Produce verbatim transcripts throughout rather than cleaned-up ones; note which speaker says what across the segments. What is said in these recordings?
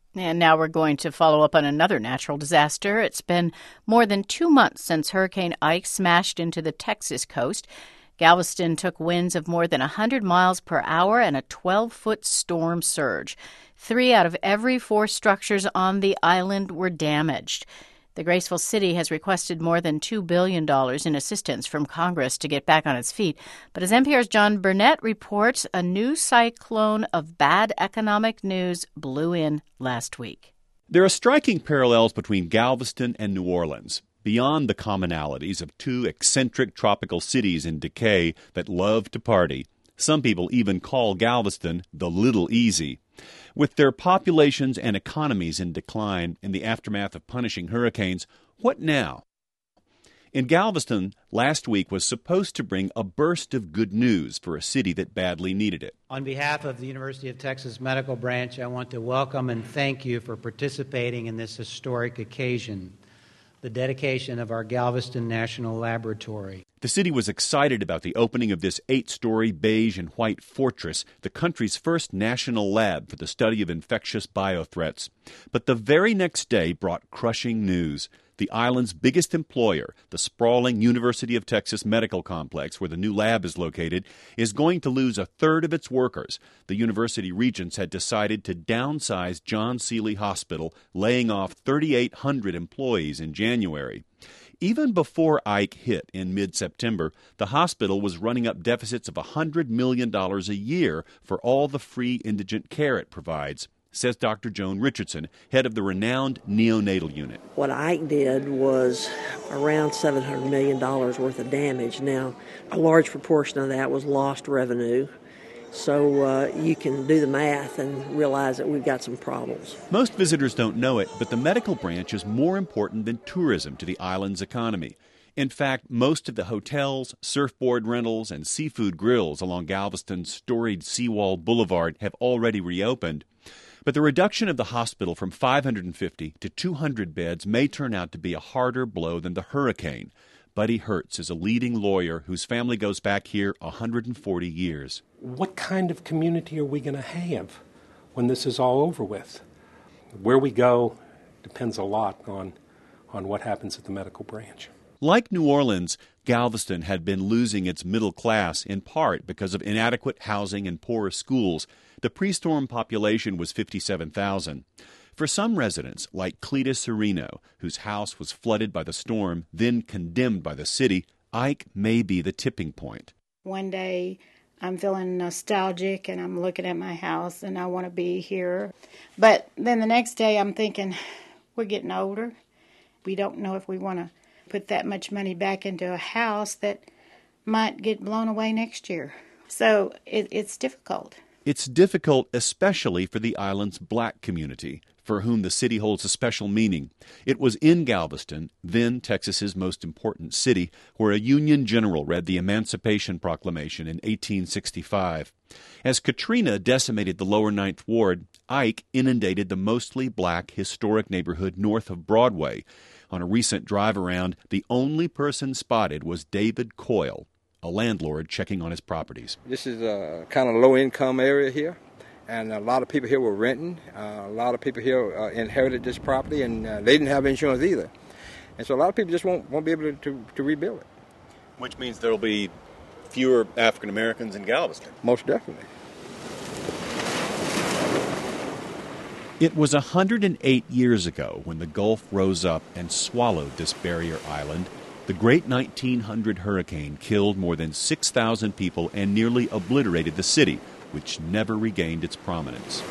Speaker 1: And now we're going to follow up on another natural disaster. It's been more than two months since Hurricane Ike smashed into the Texas coast. Galveston took winds of more than one hundred miles per hour and a twelve-foot storm surge. Three out of every four structures on the island were damaged. The Graceful City has requested more than two billion dollars in assistance from Congress to get back on its feet. But as N P R's John Burnett reports, a new cyclone of bad economic news blew in last week.
Speaker 2: There are striking parallels between Galveston and New Orleans, beyond the commonalities of two eccentric tropical cities in decay that love to party. Some people even call Galveston the Little Easy. With their populations and economies in decline in the aftermath of punishing hurricanes, what now? In Galveston, last week was supposed to bring a burst of good news for a city that badly needed it.
Speaker 3: On behalf of the University of Texas Medical Branch, I want to welcome and thank you for participating in this historic occasion, the dedication of our Galveston National Laboratory.
Speaker 2: The city was excited about the opening of this eight-story beige and white fortress, the country's first national lab for the study of infectious biothreats. But the very next day brought crushing news. The island's biggest employer, the sprawling University of Texas Medical Complex, where the new lab is located, is going to lose a third of its workers. The university regents had decided to downsize John Sealy Hospital, laying off thirty-eight hundred employees in January. Even before Ike hit in mid-September, the hospital was running up deficits of one hundred million dollars a year for all the free indigent care it provides, says Doctor Joan Richardson, head of the renowned neonatal unit.
Speaker 4: What Ike did was around seven hundred million dollars worth of damage. Now, a large proportion of that was lost revenue. So uh, you can do the math and realize that we've got some problems.
Speaker 2: Most visitors don't know it, but the medical branch is more important than tourism to the island's economy. In fact, most of the hotels, surfboard rentals, and seafood grills along Galveston's storied Seawall Boulevard have already reopened. But the reduction of the hospital from five hundred fifty to two hundred beds may turn out to be a harder blow than the hurricane. Buddy Hertz is a leading lawyer whose family goes back here one hundred forty years.
Speaker 5: What kind of community are we going to have when this is all over with? Where we go depends a lot on, on what happens at the medical branch.
Speaker 2: Like New Orleans, Galveston had been losing its middle class in part because of inadequate housing and poor schools. The pre-storm population was fifty-seven thousand. For some residents, like Cleta Sereno, whose house was flooded by the storm, then condemned by the city, Ike may be the tipping point.
Speaker 6: One day I'm feeling nostalgic and I'm looking at my house and I want to be here. But then the next day I'm thinking, we're getting older. We don't know if we want to put that much money back into a house that might get blown away next year. So it, it's difficult.
Speaker 2: It's difficult especially for the island's black community, for whom the city holds a special meaning. It was in Galveston, then Texas's most important city, where a Union general read the Emancipation Proclamation in eighteen sixty-five. As Katrina decimated the lower Ninth Ward, Ike inundated the mostly black historic neighborhood north of Broadway. On a recent drive around, the only person spotted was David Coyle, a landlord checking on his properties.
Speaker 7: This is a kind of low-income area here, and a lot of people here were renting. Uh, a lot of people here uh, inherited this property, and uh, they didn't have insurance either. And so a lot of people just won't, won't be able to, to, to rebuild it.
Speaker 2: Which means there will be fewer African Americans in Galveston.
Speaker 7: Most definitely.
Speaker 2: It was one hundred eight years ago when the Gulf rose up and swallowed this barrier island. The great nineteen hundred hurricane killed more than six thousand people and nearly obliterated the city, which never regained its prominence.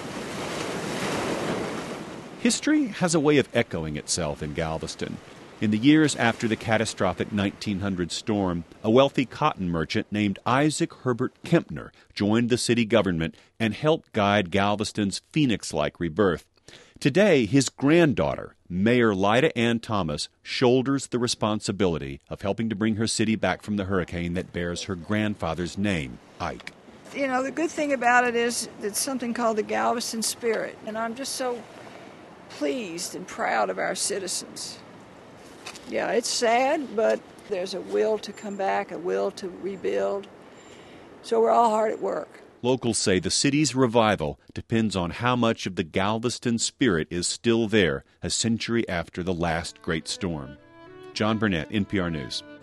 Speaker 2: History has a way of echoing itself in Galveston. In the years after the catastrophic nineteen hundred storm, a wealthy cotton merchant named Isaac Herbert Kempner joined the city government and helped guide Galveston's phoenix-like rebirth. Today, his granddaughter, Mayor Lyda Ann Thomas, shoulders the responsibility of helping to bring her city back from the hurricane that bears her grandfather's name, Ike.
Speaker 8: You know, the good thing about it is it's something called the Galveston spirit, and I'm just so pleased and proud of our citizens. Yeah, it's sad, but there's a will to come back, a will to rebuild. So we're all hard at work.
Speaker 2: Locals say the city's revival depends on how much of the Galveston spirit is still there a century after the last great storm. John Burnett, N P R News.